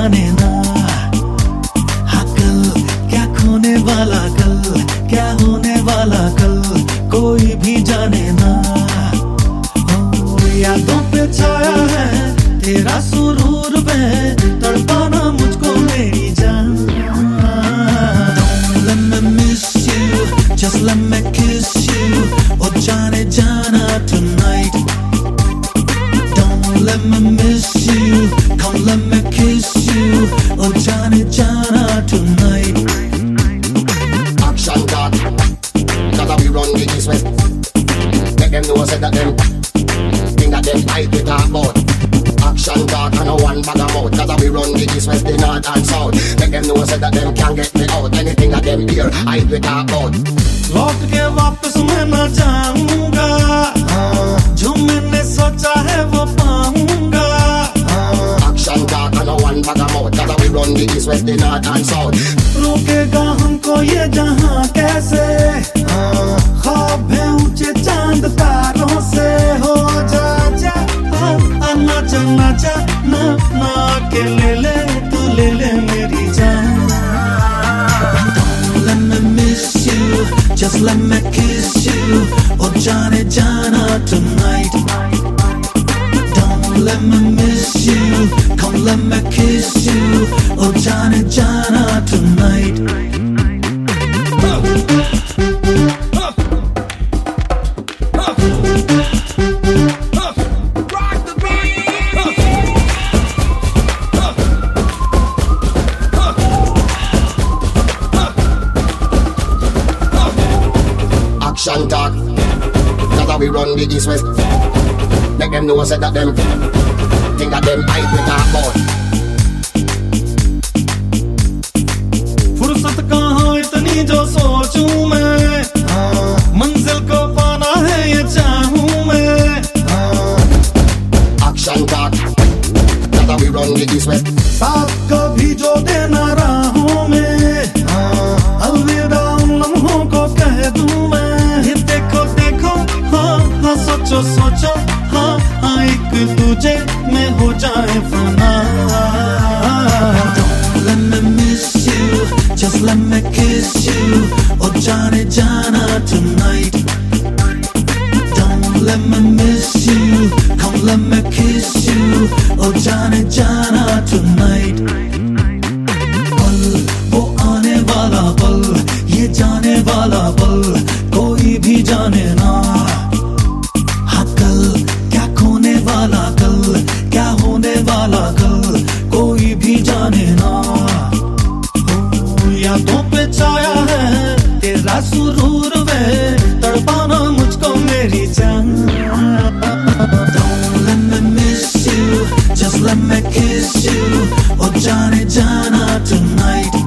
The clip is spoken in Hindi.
जाने ना, हाँ कल क्या खोने वाला, कल क्या होने वाला, कल कोई भी जाने ना। यादों पे छाया है तेरा सुरूर में, तड़पाना मुझको मेरी जान। Don't let me miss you, just let me kiss you, oh जाने जाना tonight। Don't let me miss you, come let me kiss you, oh जाने जाना tonight। Action talk, gotta we run the east west. Make them know say that them think that them hype we talk about. Action talk and no one bag of mouth. Gotta we run the east west, the north and south. Make them know say that them can't get me out. Anything that them hear, hype we talk about। लौट के वापस मैं न जाऊंगा, जो मैंने सोचा है वो पाऊंगा। Action talk and no one bag of mouth. Gotta we run the east west, the north and south। रोकेगा हमको ये जहां कैसे, ख्वाब है ऊंचे चांद तारों से। हो जा जा नाचा नाचा ना ना के ले ले तू ले ले मेरी जान। Don't let me miss you, just let me kiss you, oh जाने जाना tonight। Don't let me miss you, come let me kiss you, oh जाने जाना tonight। Action talk, gotta we run the east west. Make them know say that them think that them hype we talk about। फुर्सत कहाँ इतनी जो सोचूं मैं, मंजिल को पाना है ये चाहूं मैं। Action talk, gotta we run the east west। साथ कभी जो देना राहों में, अलविदा उन लम्हों को कह दूं मैं। ये देखो देखो हाँ हाँ सोचो सोचो हाँ हाँ एक दूजे में हो जाए फना। Don't let me miss you, just let me kiss you, oh जाने जाना tonight। Don't let me miss you, come let me kiss you, oh जाने जाना tonight। पल वो आने वाला पल, ये जाने वाला पल कोई भी जाने ना, हाँ कल क्या खोने वाला, कल क्या होने वाला, कल कोई भी जाने ना। यादों पे छाया है तेरा सुरूर में, तड़पाना मुझको मेरी जान। Don't let me miss you, just let me kiss you, oh जाने जाना tonight।